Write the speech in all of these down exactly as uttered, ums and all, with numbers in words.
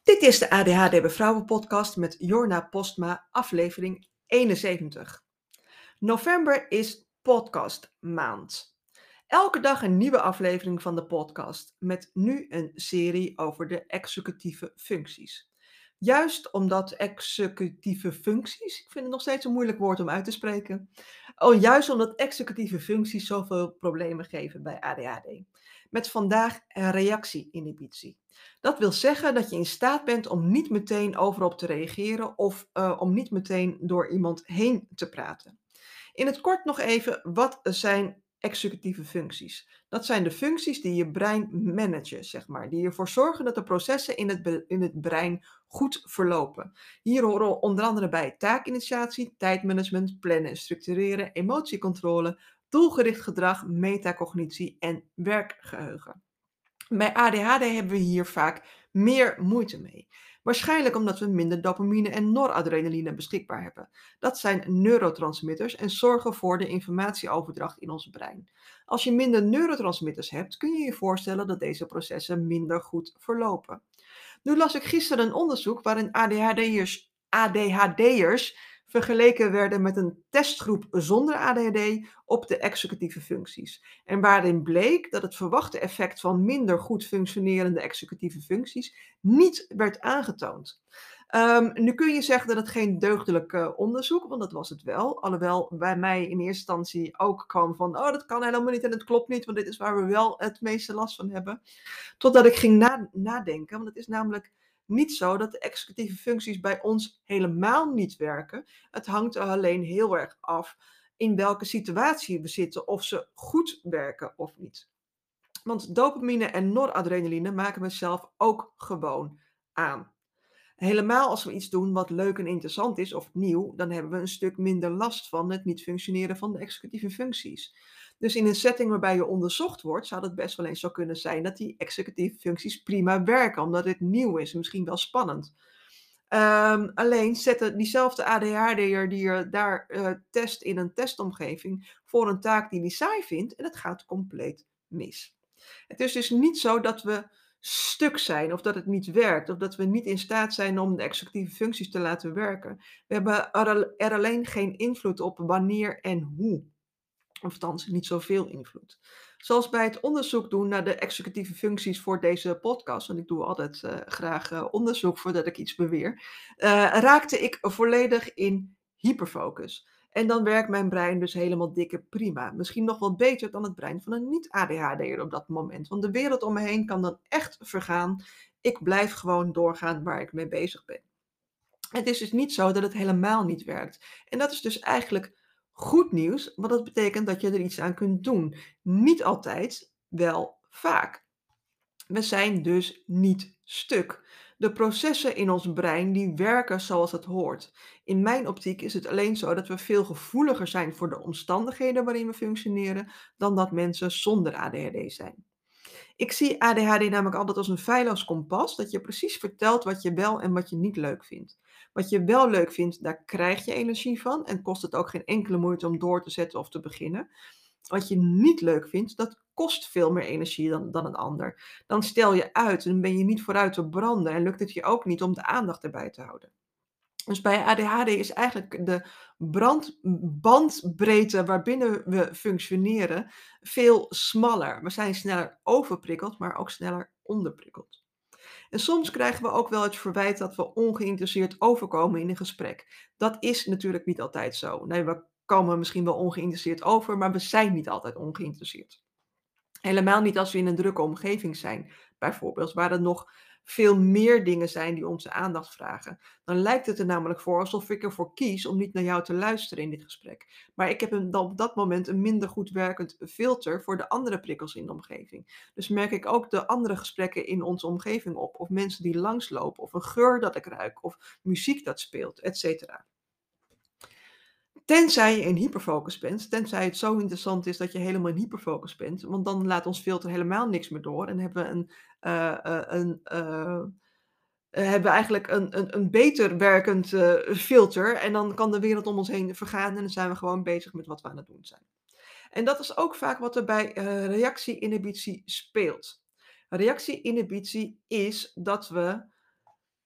Dit is de A D H D bij Vrouwen podcast met Jorna Postma, aflevering eenenzeventig. November is podcast maand. Elke dag een nieuwe aflevering van de podcast met nu een serie over de executieve functies. Juist omdat executieve functies, ik vind het nog steeds een moeilijk woord om uit te spreken, oh, juist omdat executieve functies zoveel problemen geven bij A D H D. Met vandaag reactie-inhibitie. Dat wil zeggen dat je in staat bent om niet meteen overop te reageren of uh, om niet meteen door iemand heen te praten. In het kort nog even, wat zijn executieve functies? Dat zijn de functies die je brein managen, zeg maar. Die ervoor zorgen dat de processen in het, be- in het brein goed verlopen. Hier horen onder andere bij taakinitiatie, tijdmanagement, plannen en structureren, emotiecontrole, doelgericht gedrag, metacognitie en werkgeheugen. Bij A D H D hebben we hier vaak meer moeite mee. Waarschijnlijk omdat we minder dopamine en noradrenaline beschikbaar hebben. Dat zijn neurotransmitters en zorgen voor de informatieoverdracht in ons brein. Als je minder neurotransmitters hebt, kun je je voorstellen dat deze processen minder goed verlopen. Nu las ik gisteren een onderzoek waarin A D H D'ers, A D H D'ers vergeleken werden met een testgroep zonder A D H D op de executieve functies. En waarin bleek dat het verwachte effect van minder goed functionerende executieve functies niet werd aangetoond. Um, nu kun je zeggen dat het geen deugdelijk uh, onderzoek, want dat was het wel. Alhoewel bij mij in eerste instantie ook kwam van, oh, dat kan helemaal niet en het klopt niet, want dit is waar we wel het meeste last van hebben. Totdat ik ging na- nadenken, want het is namelijk niet zo dat de executieve functies bij ons helemaal niet werken. Het hangt er alleen heel erg af in welke situatie we zitten, of ze goed werken of niet. Want dopamine en noradrenaline maken we zelf ook gewoon aan. Helemaal als we iets doen wat leuk en interessant is of nieuw, dan hebben we een stuk minder last van het niet functioneren van de executieve functies. Dus in een setting waarbij je onderzocht wordt, zou het best wel eens zo kunnen zijn dat die executieve functies prima werken, omdat het nieuw is en misschien wel spannend. Um, alleen zetten diezelfde A D H D'er die je daar uh, test in een testomgeving voor een taak die hij saai vindt en het gaat compleet mis. Het is dus niet zo dat we stuk zijn of dat het niet werkt of dat we niet in staat zijn om de executieve functies te laten werken. We hebben er, er alleen geen invloed op wanneer en hoe. Of althans, niet zoveel invloed. Zoals bij het onderzoek doen naar de executieve functies voor deze podcast, want ik doe altijd uh, graag uh, onderzoek voordat ik iets beweer, uh, raakte ik volledig in hyperfocus. En dan werkt mijn brein dus helemaal dikke prima. Misschien nog wel beter dan het brein van een niet-A D H D'er op dat moment. Want de wereld om me heen kan dan echt vergaan. Ik blijf gewoon doorgaan waar ik mee bezig ben. Het is dus niet zo dat het helemaal niet werkt. En dat is dus eigenlijk goed nieuws, want dat betekent dat je er iets aan kunt doen. Niet altijd, wel vaak. We zijn dus niet stuk. De processen in ons brein die werken zoals het hoort. In mijn optiek is het alleen zo dat we veel gevoeliger zijn voor de omstandigheden waarin we functioneren dan dat mensen zonder A D H D zijn. Ik zie A D H D namelijk altijd als een feilloos kompas, dat je precies vertelt wat je wel en wat je niet leuk vindt. Wat je wel leuk vindt, daar krijg je energie van en kost het ook geen enkele moeite om door te zetten of te beginnen. Wat je niet leuk vindt, dat kost veel meer energie dan, dan een ander. Dan stel je uit en ben je niet vooruit te branden en lukt het je ook niet om de aandacht erbij te houden. Dus bij A D H D is eigenlijk de brand, bandbreedte waarbinnen we functioneren veel smaller. We zijn sneller overprikkeld, maar ook sneller onderprikkeld. En soms krijgen we ook wel het verwijt dat we ongeïnteresseerd overkomen in een gesprek. Dat is natuurlijk niet altijd zo. Nee, we komen misschien wel ongeïnteresseerd over, maar we zijn niet altijd ongeïnteresseerd. Helemaal niet als we in een drukke omgeving zijn, bijvoorbeeld, waar er nog veel meer dingen zijn die onze aandacht vragen. Dan lijkt het er namelijk voor alsof ik ervoor kies om niet naar jou te luisteren in dit gesprek. Maar ik heb een, dan op dat moment een minder goed werkend filter voor de andere prikkels in de omgeving. Dus merk ik ook de andere gesprekken in onze omgeving op, of mensen die langslopen, of een geur dat ik ruik, of muziek dat speelt, et cetera. Tenzij je in hyperfocus bent, tenzij het zo interessant is dat je helemaal in hyperfocus bent, want dan laat ons filter helemaal niks meer door en hebben we een, uh, uh, een uh, hebben we eigenlijk een, een, een beter werkend uh, filter en dan kan de wereld om ons heen vergaan en dan zijn we gewoon bezig met wat we aan het doen zijn. En dat is ook vaak wat er bij uh, reactie-inhibitie speelt. Reactie-inhibitie is dat we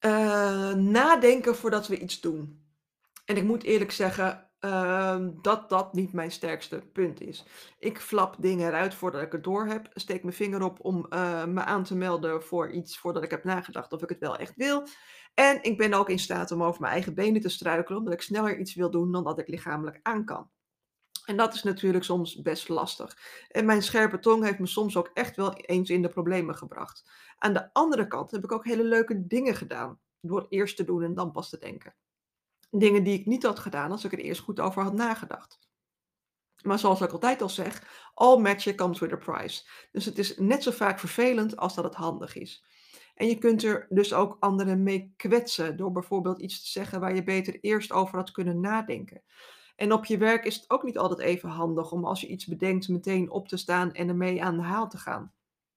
Uh, nadenken voordat we iets doen. En ik moet eerlijk zeggen, ehm, dat dat niet mijn sterkste punt is. Ik flap dingen eruit voordat ik het doorheb, steek mijn vinger op om, eh, me aan te melden voor iets voordat ik heb nagedacht of ik het wel echt wil. En ik ben ook in staat om over mijn eigen benen te struikelen, omdat ik sneller iets wil doen dan dat ik lichamelijk aan kan. En dat is natuurlijk soms best lastig. En mijn scherpe tong heeft me soms ook echt wel eens in de problemen gebracht. Aan de andere kant heb ik ook hele leuke dingen gedaan, door eerst te doen en dan pas te denken. Dingen die ik niet had gedaan als ik er eerst goed over had nagedacht. Maar zoals ik altijd al zeg, all magic comes with a price. Dus het is net zo vaak vervelend als dat het handig is. En je kunt er dus ook anderen mee kwetsen door bijvoorbeeld iets te zeggen waar je beter eerst over had kunnen nadenken. En op je werk is het ook niet altijd even handig om als je iets bedenkt meteen op te staan en ermee aan de haal te gaan.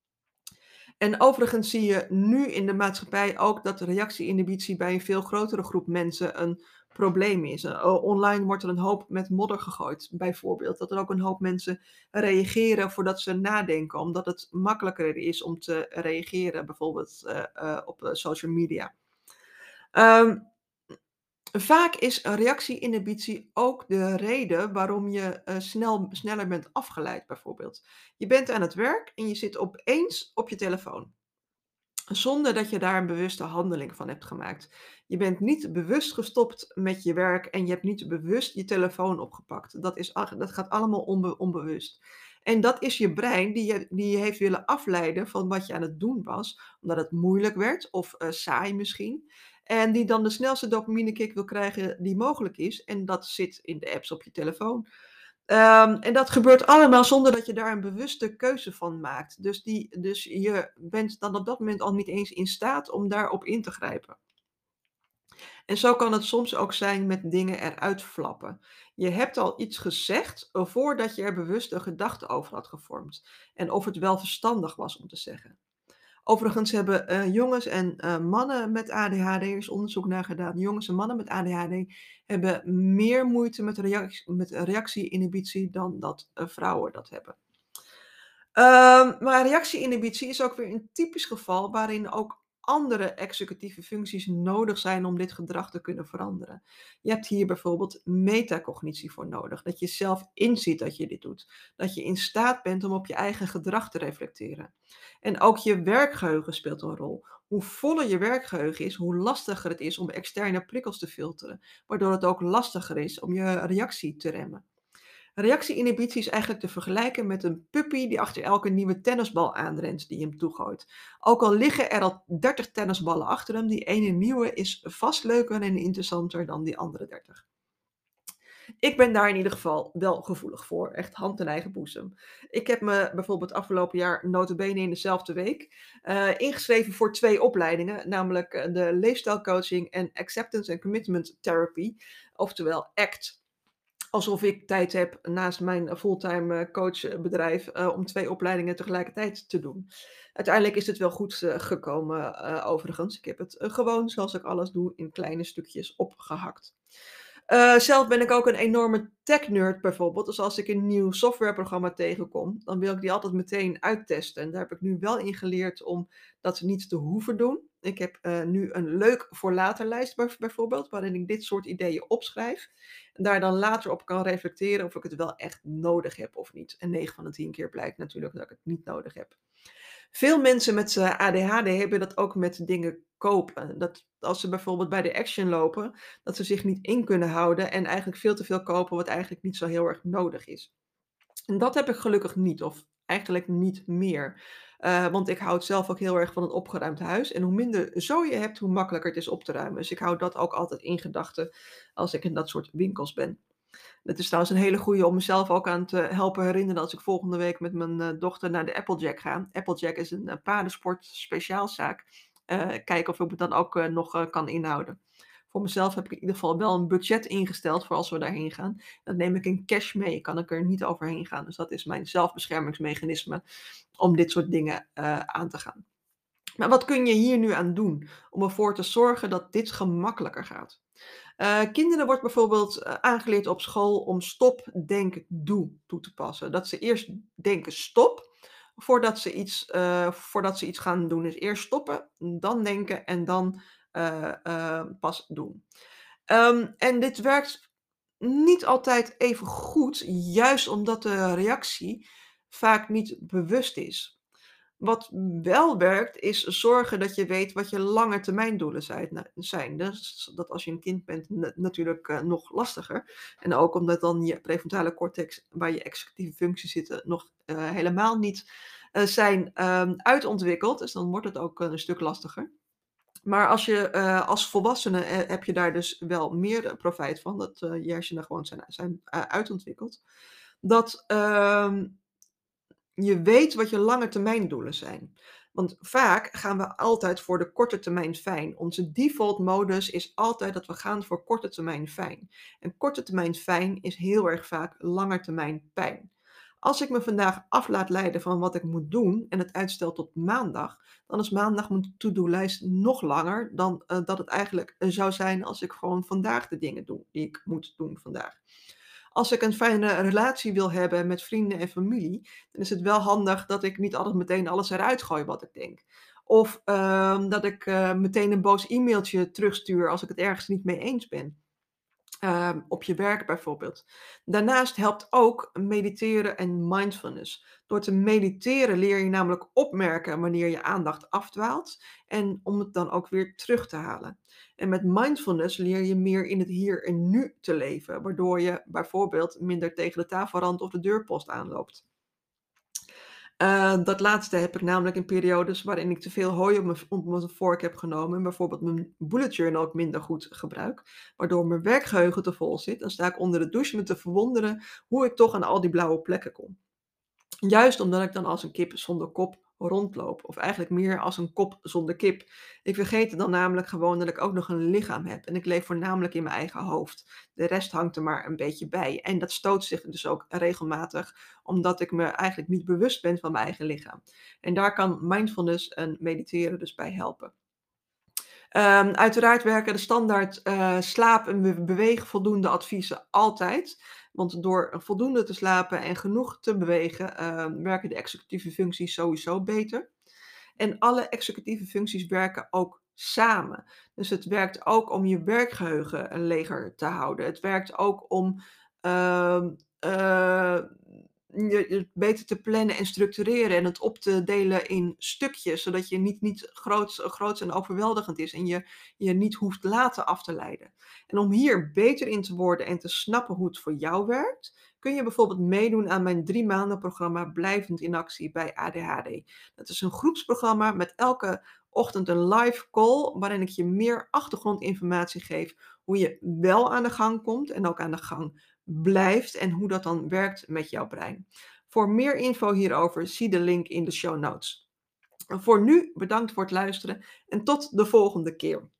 En overigens zie je nu in de maatschappij ook dat de reactie-inhibitie bij een veel grotere groep mensen een probleem is. Uh, online wordt er een hoop met modder gegooid, bijvoorbeeld. Dat er ook een hoop mensen reageren voordat ze nadenken, omdat het makkelijker is om te reageren, bijvoorbeeld uh, uh, op uh, social media. Um, Vaak is een reactie-inhibitie ook de reden waarom je eh, snel, sneller bent afgeleid, bijvoorbeeld. Je bent aan het werk en je zit opeens op je telefoon. Zonder dat je daar een bewuste handeling van hebt gemaakt. Je bent niet bewust gestopt met je werk en je hebt niet bewust je telefoon opgepakt. Dat, is, ach- dat gaat allemaal onbe- onbewust. En dat is je brein die je, die je heeft willen afleiden van wat je aan het doen was, omdat het moeilijk werd of eh, saai misschien. En die dan de snelste dopamine kick wil krijgen die mogelijk is. En dat zit in de apps op je telefoon. Ehm, en dat gebeurt allemaal zonder dat je daar een bewuste keuze van maakt. Dus, die, dus je bent dan op dat moment al niet eens in staat om daarop in te grijpen. En zo kan het soms ook zijn met dingen eruit flappen. Je hebt al iets gezegd eh, voordat je er bewust een gedachte over had gevormd. En of het wel verstandig was om te zeggen. Overigens hebben eh, jongens en eh, mannen met A D H D, er is onderzoek naar gedaan, jongens en mannen met A D H D hebben meer moeite met, reactie, met reactie-inhibitie dan dat eh, vrouwen dat hebben. Ehm, maar reactie-inhibitie is ook weer een typisch geval waarin ook andere executieve functies nodig zijn om dit gedrag te kunnen veranderen. Je hebt hier bijvoorbeeld metacognitie voor nodig, dat je zelf inziet dat je dit doet, dat je in staat bent om op je eigen gedrag te reflecteren. En ook je werkgeheugen speelt een rol. Hoe voller je werkgeheugen is, hoe lastiger het is om externe prikkels te filteren, waardoor het ook lastiger is om je reactie te remmen. Reactie-inhibitie is eigenlijk te vergelijken met een puppy die achter elke nieuwe tennisbal aanrent die je hem toegooit. Ook al liggen er al dertig tennisballen achter hem, die ene nieuwe is vast leuker en interessanter dan die andere dertig. Ik ben daar in ieder geval wel gevoelig voor, echt hand in eigen boezem. Ik heb me bijvoorbeeld afgelopen jaar nota bene in dezelfde week eh, ingeschreven voor twee opleidingen, namelijk eh, de leefstijlcoaching en Acceptance and Commitment Therapy, oftewel ACT. Alsof ik tijd heb naast mijn fulltime eh, coachbedrijf eh, om twee opleidingen tegelijkertijd te doen. Uiteindelijk is het wel goed eh, gekomen, eh, overigens. Ik heb het eh, gewoon, zoals ik alles doe, in kleine stukjes opgehakt. Eh, zelf ben ik ook een enorme tech-nerd bijvoorbeeld. Dus als ik een nieuw softwareprogramma tegenkom, dan wil ik die altijd meteen uittesten. En daar heb ik nu wel in geleerd om dat niet te hoeven doen. Ik heb eh, nu een leuk voor later lijst bij- bijvoorbeeld, waarin ik dit soort ideeën opschrijf. En daar dan later op kan reflecteren of ik het wel echt nodig heb of niet. En negen van de tien keer blijkt natuurlijk dat ik het niet nodig heb. Veel mensen met eh, A D H D hebben dat ook met dingen kopen. Dat als ze bijvoorbeeld bij de Action lopen, dat ze zich niet in kunnen houden en eigenlijk veel te veel kopen wat eigenlijk niet zo heel erg nodig is. En dat heb ik gelukkig niet, of eigenlijk niet meer. Eh, want ik houd zelf ook heel erg van een opgeruimd huis. En hoe minder zo je hebt, hoe makkelijker het is op te ruimen. Dus ik hou dat ook altijd in gedachten als ik in dat soort winkels ben. Het is trouwens een hele goede om mezelf ook aan te helpen herinneren als ik volgende week met mijn eh, dochter naar de Applejack ga. Applejack is een eh, paardensport speciaalzaak. Eh, kijken of ik het dan ook eh, nog eh, kan inhouden. Voor mezelf heb ik in ieder geval wel een budget ingesteld voor als we daarheen gaan. Dan neem ik een cash mee, kan ik er niet overheen gaan. Dus dat is mijn zelfbeschermingsmechanisme om dit soort dingen eh, aan te gaan. Maar wat kun je hier nu aan doen om ervoor te zorgen dat dit gemakkelijker gaat? Eh, kinderen wordt bijvoorbeeld eh, aangeleerd op school om stop, denk, doe toe te passen. Dat ze eerst denken stop, voordat ze iets, eh, voordat ze iets gaan doen. Dus eerst stoppen, dan denken en dan uh, uh, pas doen. Um, en dit werkt niet altijd even goed, juist omdat de reactie vaak niet bewust is. Wat wel werkt, is zorgen dat je weet wat je langetermijndoelen zijn. nou, zijn. Dus dat als je een kind bent, na- natuurlijk uh, nog lastiger. En ook omdat dan je prefrontale cortex, waar je executieve functies zitten, nog uh, helemaal niet uh, zijn um, uitontwikkeld. Dus dan wordt het ook uh, een stuk lastiger. Maar als je uh, als volwassene uh, heb je daar dus wel meer uh, profijt van, dat uh, je hersenen gewoon zijn, zijn uh, uitontwikkeld. Dat uh, je weet wat je lange termijndoelen zijn. Want vaak gaan we altijd voor de korte termijn fijn. Onze default modus is altijd dat we gaan voor korte termijn fijn. En korte termijn fijn is heel erg vaak lange termijn pijn. Als ik me vandaag af laat leiden van wat ik moet doen en het uitstel tot maandag, dan is maandag mijn to-do-lijst nog langer dan uh, dat het eigenlijk uh, zou zijn als ik gewoon vandaag de dingen doe die ik moet doen vandaag. Als ik een fijne relatie wil hebben met vrienden en familie, dan is het wel handig dat ik niet altijd meteen alles eruit gooi wat ik denk. Of uh, dat ik uh, meteen een boos e-mailtje terugstuur als ik het ergens niet mee eens ben. Uh, op je werk bijvoorbeeld. Daarnaast helpt ook mediteren en mindfulness. Door te mediteren leer je namelijk opmerken wanneer je aandacht afdwaalt en om het dan ook weer terug te halen. En met mindfulness leer je meer in het hier en nu te leven, waardoor je bijvoorbeeld minder tegen de tafelrand of de deurpost aanloopt. Uh, dat laatste heb ik namelijk in periodes waarin ik te veel hooi op mijn, op mijn vork heb genomen en bijvoorbeeld mijn bullet journal ook minder goed gebruik, waardoor mijn werkgeheugen te vol zit. Dan sta ik onder de douche me te verwonderen hoe ik toch aan al die blauwe plekken kom. Juist omdat ik dan als een kip zonder kop rondloop. Of eigenlijk meer als een kop zonder kip. Ik vergeet dan namelijk gewoon dat ik ook nog een lichaam heb. En ik leef voornamelijk in mijn eigen hoofd. De rest hangt er maar een beetje bij. En dat stoot zich dus ook regelmatig. Omdat ik me eigenlijk niet bewust ben van mijn eigen lichaam. En daar kan mindfulness en mediteren dus bij helpen. Um, uiteraard werken de standaard uh, slaap- en be- beweegvoldoende adviezen altijd. Want door voldoende te slapen en genoeg te bewegen, uh, werken de executieve functies sowieso beter. En alle executieve functies werken ook samen. Dus het werkt ook om je werkgeheugen leger te houden. Het werkt ook om uh, uh, je, je beter te plannen en structureren en het op te delen in stukjes, zodat je niet, niet groots, groots en overweldigend is en je je niet hoeft laten af te leiden. En om hier beter in te worden en te snappen hoe het voor jou werkt, kun je bijvoorbeeld meedoen aan mijn drie maanden programma Blijvend in Actie bij A D H D. Dat is een groepsprogramma met elke ochtend een live call, waarin ik je meer achtergrondinformatie geef hoe je wel aan de gang komt en ook aan de gang blijft en hoe dat dan werkt met jouw brein. Voor meer info hierover zie de link in de show notes. Voor nu bedankt voor het luisteren en tot de volgende keer.